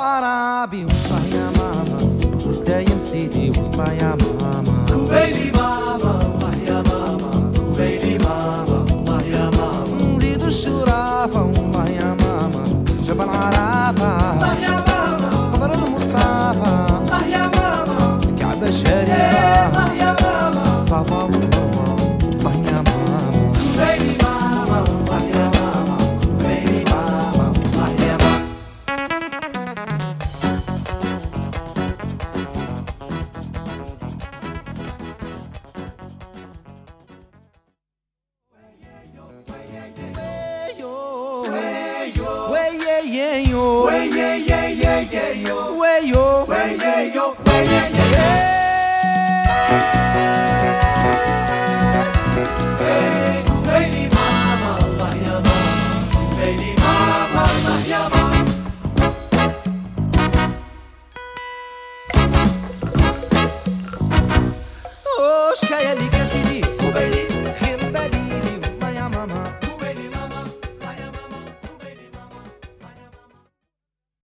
الأعرابي والله يا ماما والدايم سيدي والله يا ماما كوبيلي ماما الله يا ماما كوبيلي ماما الله يا ماما نزيدو الشرافة والله يا ماما جبل عرافة الله يا ماما قبر المصطفى الله يا ماما الكعبة الشريفة الله يا ماما الصفا والمروة والله يا ماما كوبيلي ماما الله يا ماما كوبيلي ماما الله يا ماما كوبيلي ماما الله يا ماما كوبيلي ماما الله يا ماما شكاية ليك يا سيدي